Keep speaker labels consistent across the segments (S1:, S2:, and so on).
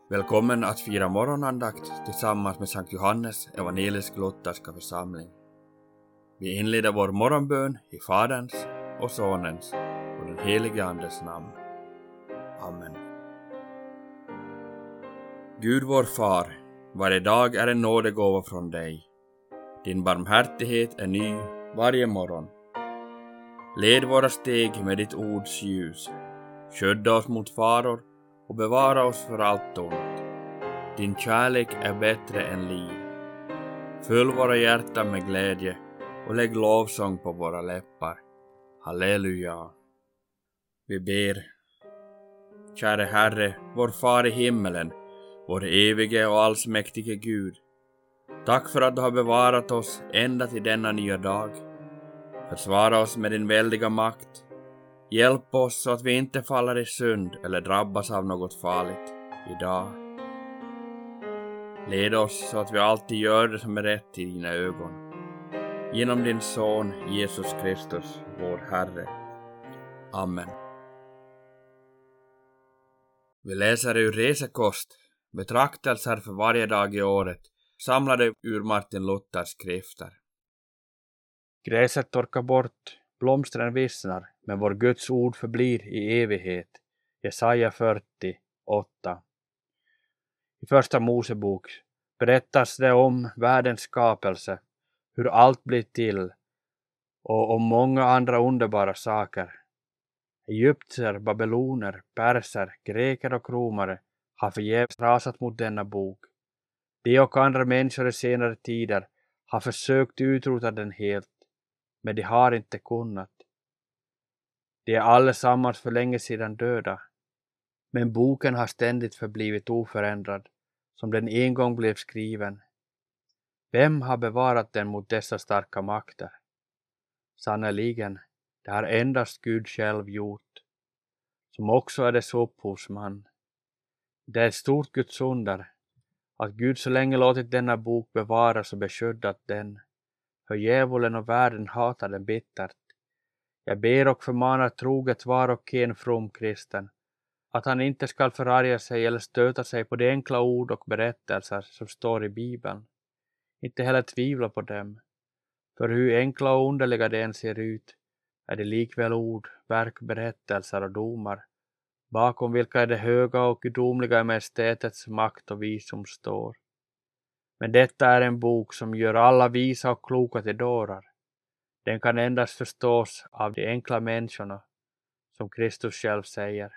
S1: Välkommen att fira morgonandakt tillsammans med Sankt Johannes evangelisk-lutherska församling. Vi inleder vår morgonbön i Faderns och Sonens och den helige Andes namn. Amen. Gud vår far, varje dag är en nådegåva från dig. Din barmhärtighet är ny varje morgon. Led våra steg med ditt ords ljus. Skydda oss mot faror och bevara oss för allt ont. Din kärlek är bättre än liv. Fyll våra hjärtan med glädje och lägg lovsång på våra läppar. Halleluja. Vi ber. Käre Herre, vår far i himmelen, vår evige och allsmäktige Gud. Tack för att du har bevarat oss ända till denna nya dag. Försvara oss med din väldiga makt. Hjälp oss så att vi inte faller i synd eller drabbas av något farligt idag. Led oss så att vi alltid gör det som är rätt i dina ögon. Genom din son Jesus Kristus, vår Herre. Amen. Vi läser ur Resekost, betraktelser för varje dag i året, samlade ur Martin Luthers skrifter.
S2: Gräset torkar bort, blomstren vissnar, men vår Guds ord förblir i evighet. Jesaja 40:8. I första Mosebok berättas det om världens skapelse, hur allt blir till, och om många andra underbara saker. Egypter, babyloner, perser, greker och romare har förgäves rasat mot denna bok. De och andra människor i senare tider har försökt utrota den helt, men de har inte kunnat. De är allesammans för länge sedan döda, men boken har ständigt förblivit oförändrad, som den en gång blev skriven. Vem har bevarat den mot dessa starka makter? Sannoliken, det har endast Gud själv gjort, som också är dess upphovsman. Det är ett stort Guds under, att Gud så länge låtit denna bok bevaras och beskyddat den, för djävulen och världen hatar den bittert. Jag ber och förmanar troget var och en from kristen, att han inte skall förarga sig eller stöta sig på de enkla ord och berättelser som står i Bibeln. Inte heller tvivla på dem, för hur enkla och underliga de än ser ut, är det likväl ord, verk, berättelser och domar, bakom vilka är det höga och gudomliga majestätets makt och visdom står. Men detta är en bok som gör alla visa och kloka till dårar. Den kan endast förstås av de enkla människorna, som Kristus själv säger.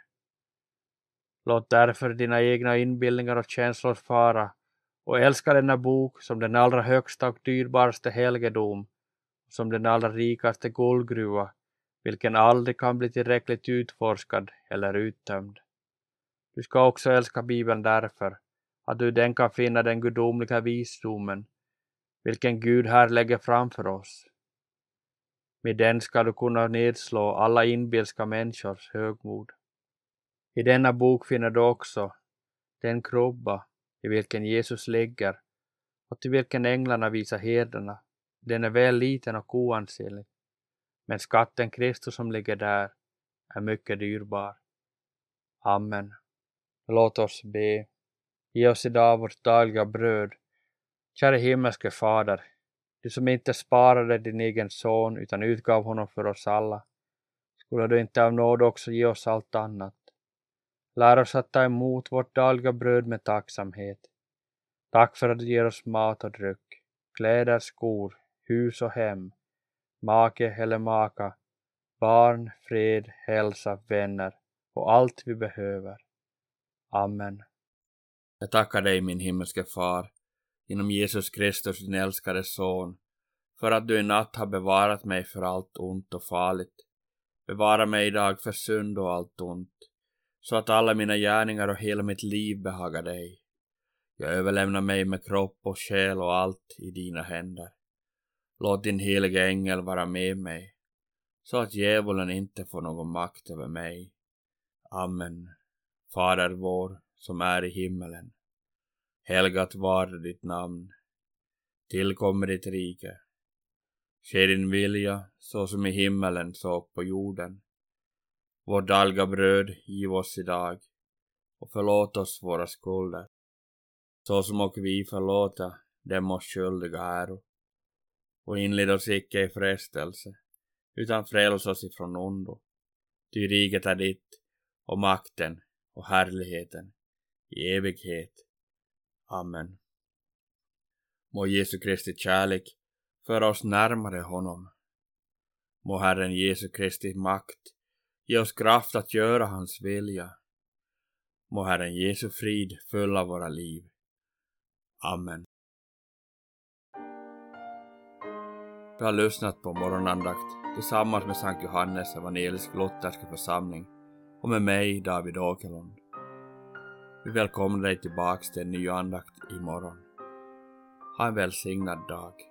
S2: Låt därför dina egna inbildningar och känslor fara och älska denna bok som den allra högsta och dyrbarste helgedom, som den allra rikaste guldgruva, vilken aldrig kan bli tillräckligt utforskad eller uttömd. Du ska också älska Bibeln därför att du den kan finna den gudomliga visdomen, vilken Gud här lägger framför oss. Med den ska du kunna nedslå alla inbilska människors högmod. I denna bok finner du också den krubba i vilken Jesus ligger och till vilken änglarna visar herdarna. Den är väl liten och oansenlig, men skatten Kristus som ligger där är mycket dyrbar. Amen. Låt oss be. Ge oss idag vårt dagliga bröd. Käre himmelske Fader, du som inte sparade din egen son utan utgav honom för oss alla, skulle du inte av nåd också ge oss allt annat? Lär oss att ta emot vårt dagliga bröd med tacksamhet. Tack för att du ger oss mat och dryck, kläder, skor, hus och hem, make eller maka, barn, fred, hälsa, vänner och allt vi behöver. Amen.
S1: Jag tackar dig, min himmelske far, genom Jesus Kristus, din älskade son, för att du i natt har bevarat mig för allt ont och farligt. Bevara mig idag för synd och allt ont, så att alla mina gärningar och hela mitt liv behagar dig. Jag överlämnar mig med kropp och själ och allt i dina händer. Låt din heliga ängel vara med mig, så att djävulen inte får någon makt över mig. Amen. Fader vår, som är i himmelen. Helgat var ditt namn. Tillkommer ditt rike. Ske din vilja, så som i himmelen så på jorden. Vårt dagliga bröd giv oss idag. och förlåt oss våra skulder, så som och vi förlåta dem oss skyldiga äro. Och inled oss icke i frestelse, utan fräls oss ifrån ondo. Ty riket är ditt, och makten och härligheten i evighet. Amen. Må Jesu Kristi kärlek föra oss närmare honom. Må Herren Jesu Kristi makt ge oss kraft att göra hans vilja. Må Herren Jesu frid fylla våra liv. Amen. Du har lyssnat på morgonandakt tillsammans med Sankt Johannes evangelisk lutherska församling och med mig, David Åkerlund. Vi välkomnar dig tillbaks till en ny andakt imorgon. Ha en välsignad dag.